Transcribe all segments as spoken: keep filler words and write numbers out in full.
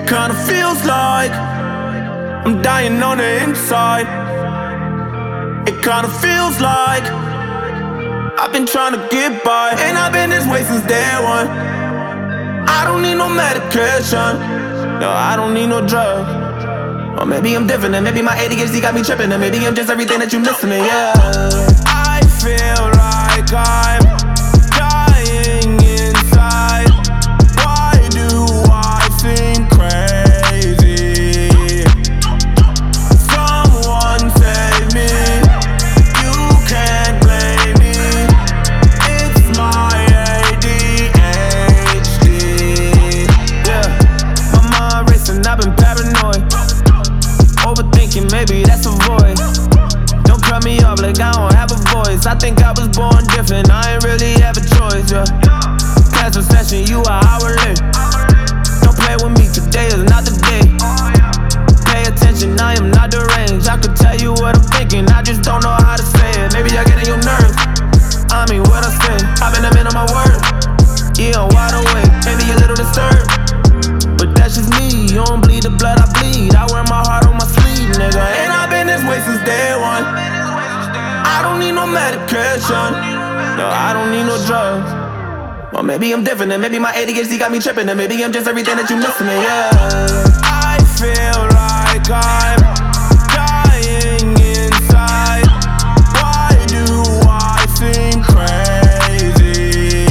kinda feels like I'm dying on the inside. It kinda feels like I've been trying to get by, and I've been this way since day one. I don't need no medication, no, I don't need no drugs. Or maybe I'm different, and maybe my A D H D got me tripping, and maybe I'm just everything that you missing, yeah. I feel like I'm dying inside. Why do I seem crazy? Someone save me, you can't blame me. It's my A D H D. Yeah, my mind racing, I've been paranoid. Overthinking, maybe that's a void. Don't cut me off like I don't have a voice. I think I was born different, I ain't really have a choice, yeah. Cancel session, you are hourly. Don't play with me, today is not the day. Pay attention, I am not deranged. I could tell you what I'm thinking, I just don't know how to say it. Maybe I get in your nerves, I mean what I say. I've been a man on my word, yeah, I'm wide awake. Maybe a little disturbed, but that's just me. You don't bleed the blood I bleed, I wear my heart on my sleeve, nigga. And I've been this way since day one. I don't need no medication, no, I don't need no drugs. Or maybe I'm different, and maybe my A D H D got me tripping, and maybe I'm just everything that you missing, yeah. I feel like I'm dying inside. Why do I seem crazy?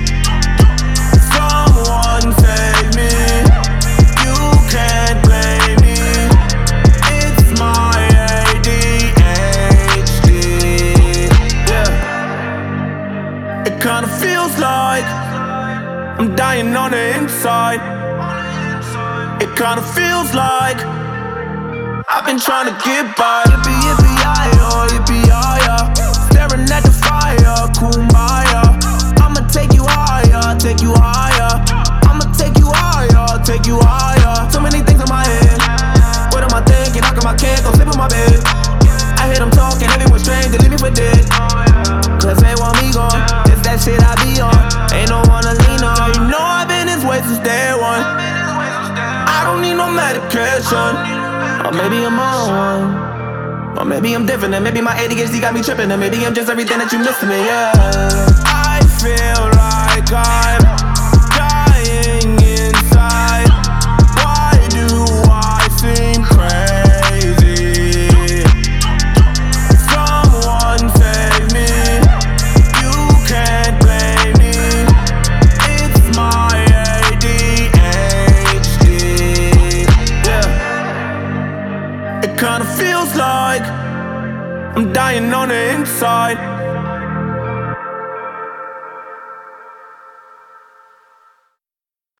Someone save me, you can't blame me. It's my A D H D. Yeah, it kinda feels like I'm dying on the inside. It kinda feels like I've been trying to get by. Yippee yippee yi-yo, yippee yi-yo. Staring at the fire, kumbaya. I'ma take you higher, take you higher. I'ma take you higher, take you higher. Too many things in my head. What am I thinking? How come I can't go sleep in my bed? I hear them talking, everyone's strange, they leave me for dead. Cause they want me gone, it's that shit I be on. Ain't no one to lean on. You know I've been this way since day one. I don't need no medication, or maybe I'm on one. Or maybe I'm different, and maybe my A D H D got me tripping, and maybe I'm just everything that you missing, yeah. I feel like I'm dying inside. Why do I seem crazy? Someone save me, you can't blame me. It's my A D H D. Yeah, it kinda feels like I'm dying on the inside.